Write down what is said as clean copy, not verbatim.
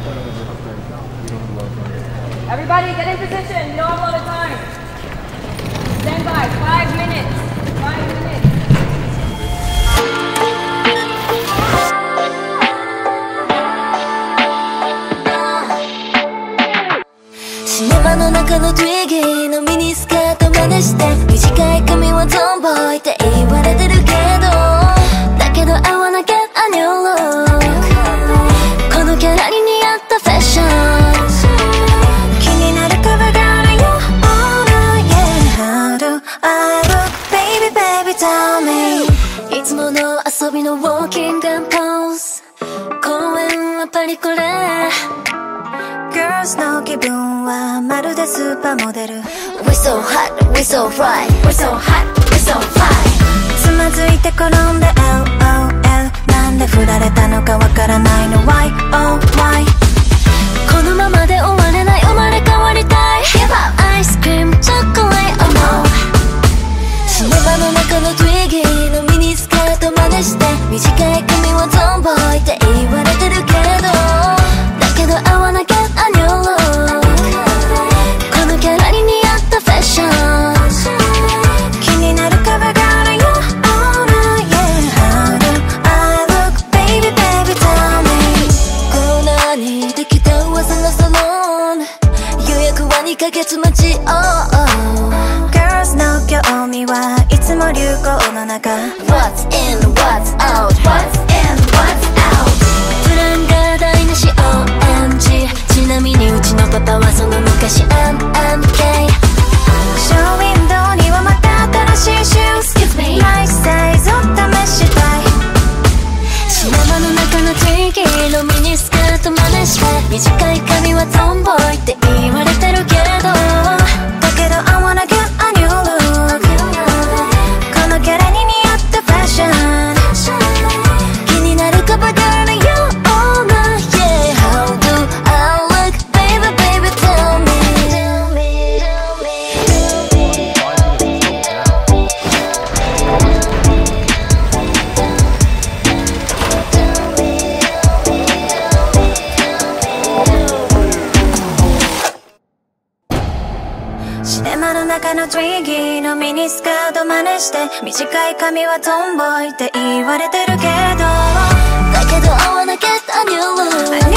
Everybody get in position. You don't have a lot of time. Stand by. 5 minutes. 5 minutes. シネマの中のトゥイギーのミニスカート真似して短い髪はトンボイって言われてるけどだけど I wanna get a new look このキャラに似合ったファッション気になるコバガールよ Oh no yeah How do I look Baby baby tell me いつもの遊びのウォーキングポーズ公園はパリコレGirls の気分はまるでスーパーモデル We're so hot, we're so fly We're so hot, we're so fly つまずいて転んで LOL なんで振られたのかわからないの Why, oh why このままで終われない生まれ変わりたい Give up, ice cream, chocolate, oh no シネマの中のトゥイギーのミニスカート真似して短い髪はトンボイって言われてるけどだけど I wanna get a new look このキャラに似合ったファッション気になるカバーガールよ Oh no yeah How do I look Baby baby tell me コーナーにできた噂のサロン予約は2ヶ月待ち Oh oh Girls の興味はいつも流行の中 What's in what's out What's in what's out プランが台無し OMG ちなみにうちのパパはその昔 MMK ショーウィンドウにはまた新しいシューズ Excuse me マイサイズを試したいシネマの中のティーキーのミニスカート真似して短い髪はトンボイって言われてるけどだけど I wanna get a new look このキャラに似合ったファッション気になるカバーガールよ Oh no yeah How do I look Baby baby tell me シネマの中のトゥイギーのミニスカート真似して短い髪はトンボイって言われてるけどだけど I wanna get a new look